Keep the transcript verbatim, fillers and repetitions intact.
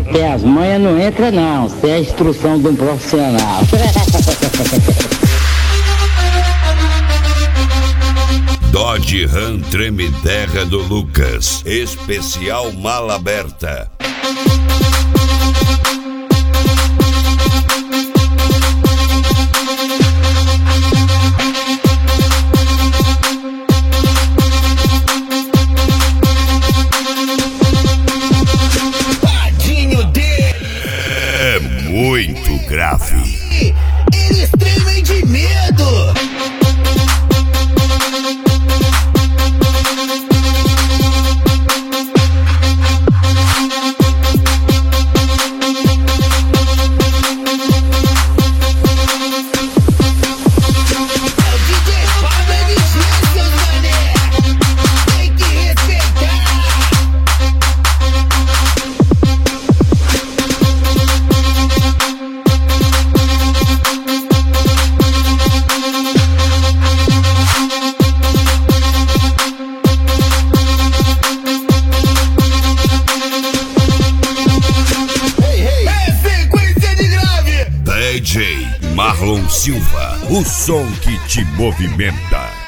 Tem as manhas não entra não, isso é a instrução de um profissional. Dodge Ram Treme Terra do Lucas, especial mala aberta. É muito grave. Eles tremem de medo. D J Marlon Silva, o som que te movimenta.